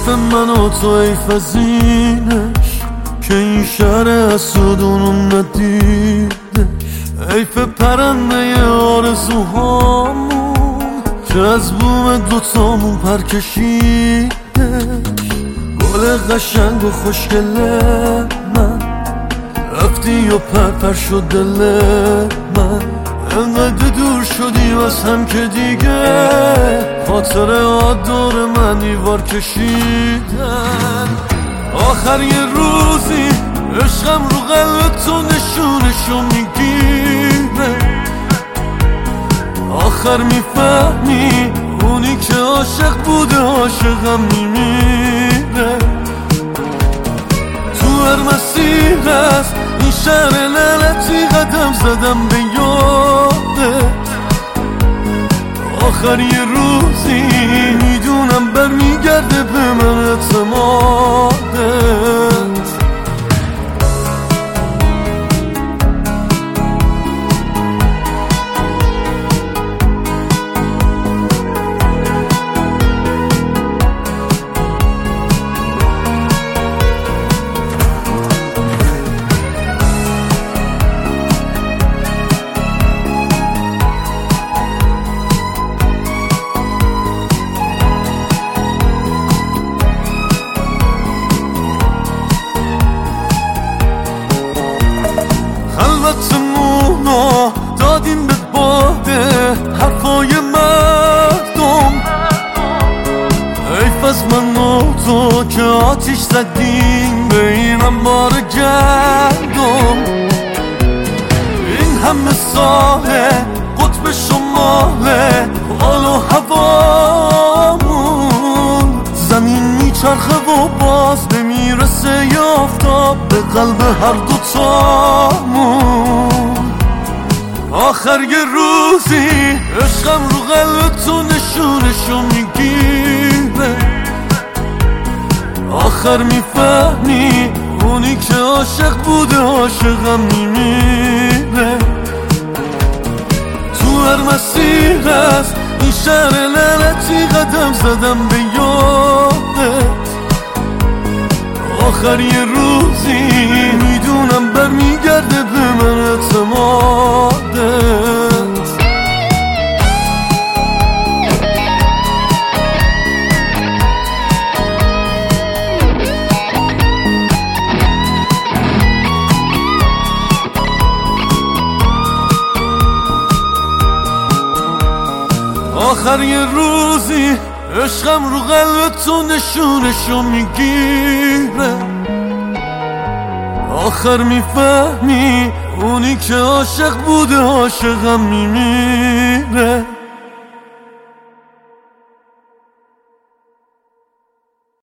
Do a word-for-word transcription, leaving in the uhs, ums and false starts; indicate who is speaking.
Speaker 1: من و تو حیف که این شهر اسودونم ندیده، حیف پرنده آرزوهامون که از بوم دوتامون پر کشیده. گل قشنگ و خوشگل من رفتی و پر پر شد دل من، انقدر دور شدی از هم که دیگه خاطره ها دور من دیوار کشیدن. آخر یه روزی عشقم رو قلب تو نشونشو میگیره، آخر میفهمی اونی که عاشق بوده عاشقم میمیره. تو هر مسیر از این شهر لعنتی قدم زدم به یادت، آخر یه روزی میدونم برمیگرده به من اعتمادت. خلوتمونو دادیم به باده حرفای مردم، حیف از من و تو که آتیش زدیم به این انبار گندم. این همه ساله قطب شماله حال و هوامون، زمین میچرخه و باز نمیرسه یافتاب به قلب هر دوتامون. آخر یه روزی عشقم رو قلب تو نشونشو میگیره، آخر میفهمی اونی که عاشق بوده عاشقم میمیره. تو هر مسیر از این شهر لعنتی قدم زدم به یادت، آخر یه روزی میدونم برمیگرده به من اعتمادت. آخر یه روزی عشقم رو قلب تو نشونشو میگیره، آخر میفهمی اونی که عاشق بوده عاشقم میمیره.